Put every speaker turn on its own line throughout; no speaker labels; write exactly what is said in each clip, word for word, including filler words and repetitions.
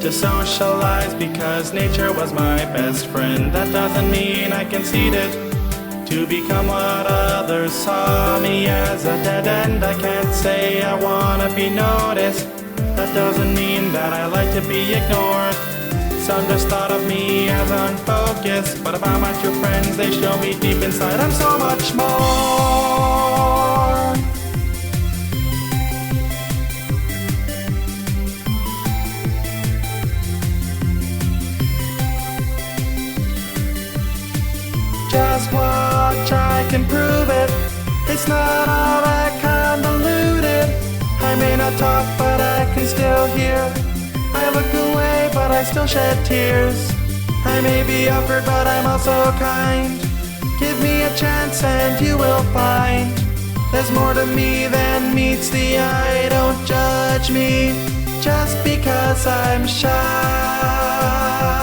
to socialize because nature was my best friend. That doesn't mean I conceded to become what others saw me as a dead end. I can't say I wanna be noticed. That doesn't mean that I like to be ignored. Some just thought of me as unfocused, but if I'm my true friends, they show me deep inside I'm so much more. Just watch, I can prove it. It's not all that convoluted. I may not talk, but I can still hear. I look away, but I still shed tears. I may be awkward, but I'm also kind. Give me a chance and you will find there's more to me than meets the eye. Don't judge me just because I'm shy.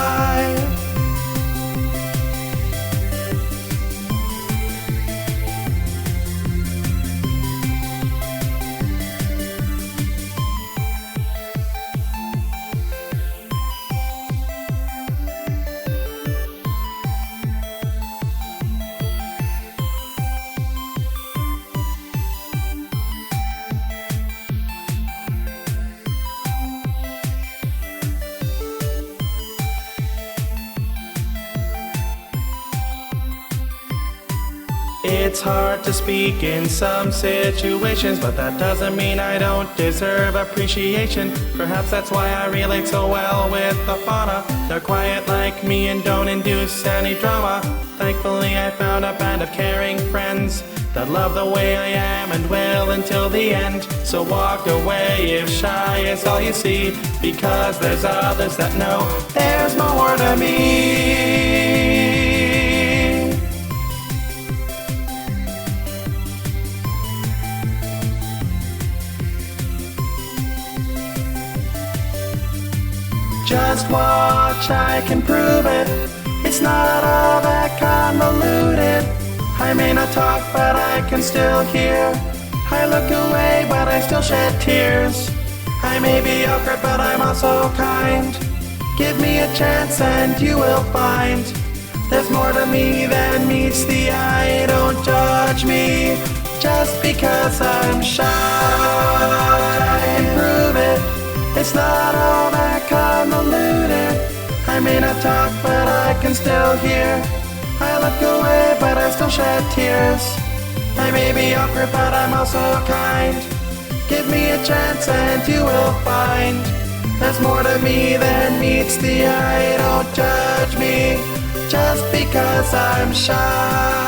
It's hard to speak in some situations, but that doesn't mean I don't deserve appreciation. Perhaps that's why I relate so well with the fauna. They're quiet like me and don't induce any drama. Thankfully I found a band of caring friends that love the way I am and will until the end. So walk away if shy is all you see, because there's others that know there's more to me. Just watch, I can prove it. It's not all that convoluted. I may not talk, but I can still hear. I look away, but I still shed tears. I may be awkward, but I'm also kind. Give me a chance and you will find there's more to me than meets the eye. Don't judge me just because I'm shy. I can prove it. It's not all that convoluted. I may not talk, but I can still hear. I look away, but I still shed tears. I may be awkward, but I'm also kind. Give me a chance and you will find there's more to me than meets the eye. Don't judge me just because I'm shy.